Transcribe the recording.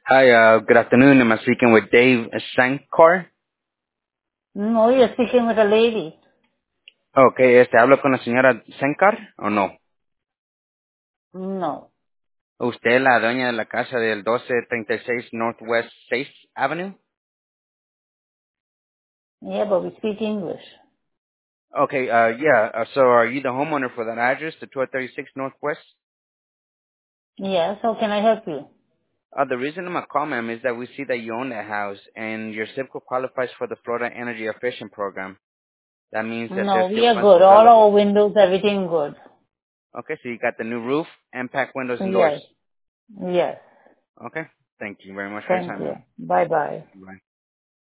Hi, good afternoon. Am I speaking with Dave Sankar? No, you're speaking with a lady. Okay, ¿hablo con la señora Sankar o no? No. ¿Usted es la dueña de la casa del 1236 Northwest 6th Avenue? Yeah, but we speak English. Okay, yeah, so are you the homeowner for that address, the 1236 Northwest? Yes, how can I help you? The reason I'm calling, ma'am, is that we see that you own that house and your zip code qualifies for the Florida Energy Efficient Program. That means that No, there's we still are funds good. All available. our windows, everything good. Okay, so you got the new roof, impact windows, and doors. Yes. Yes. Okay, thank you very much for your Thank time, you. ma'am. Bye bye. Bye.